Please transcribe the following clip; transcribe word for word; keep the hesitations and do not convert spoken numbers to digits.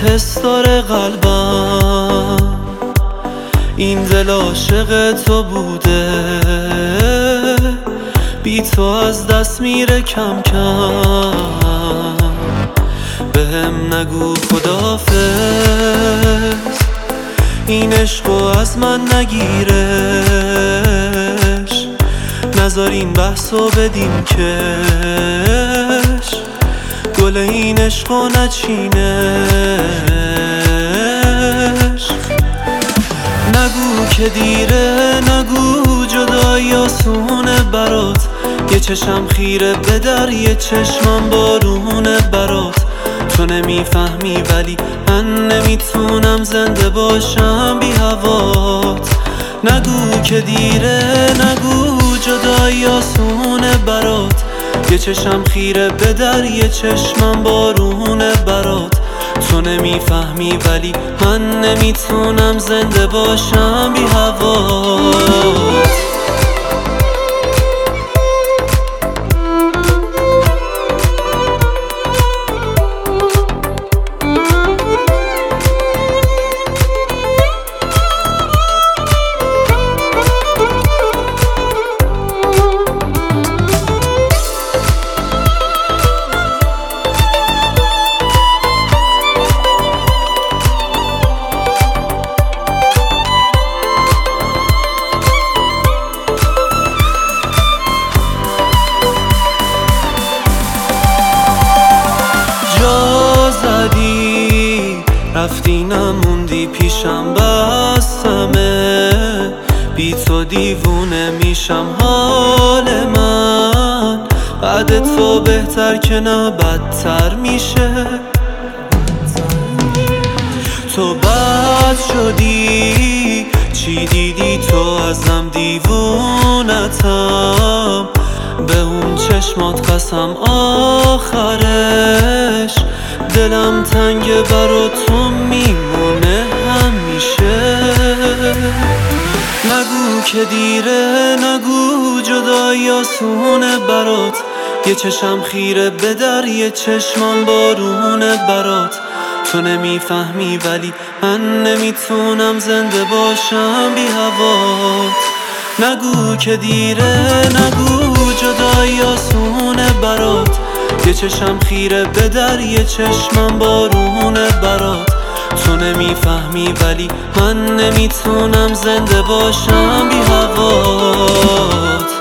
حس داره قلبم، این دل عاشق تو بوده، بی تو از دست میره کم کم. بهم نگو خداحافظ، این عشقو از من نگیرش، نذار این بحثو بدیم کش، گل این عشقو نچینش. نگو که دیره، نگو جدایی آسونه برات، یه چشم خیره به در، یه چشمم بارونه برات. تو نمیفهمی ولی من نمیتونم زنده باشم بی هوات. نگو که دیره، نگو جدایی آسونه برات، یه چشم خیره به در، یه چشمم بارونه برات. تو نمیفهمی ولی من نمیتونم زنده باشم بی هوات. جا زدی رفتی نموندی پیشم، بسمه بی تو دیوونه میشم. حال من بعد تو بهتر که نه بدتر میشه. تو بد شدی چی دیدی تو ازم، دیوونتم به اون چشمات قسم آخرش. دلم تنگ برا تو میمونه همیشه. نگو که دیره، نگو جدایی آسونه برات، یه چشم خیره به در، یه چشمم بارونه برات. تو نمیفهمی ولی من نمیتونم زنده باشم بی هوات. نگو که دیره، نگو جدایی آسونه برات، یه چشم خیره به در، یه چشمم بارونه برات. تو نمیفهمی ولی من نمیتونم زنده باشم بی هوات.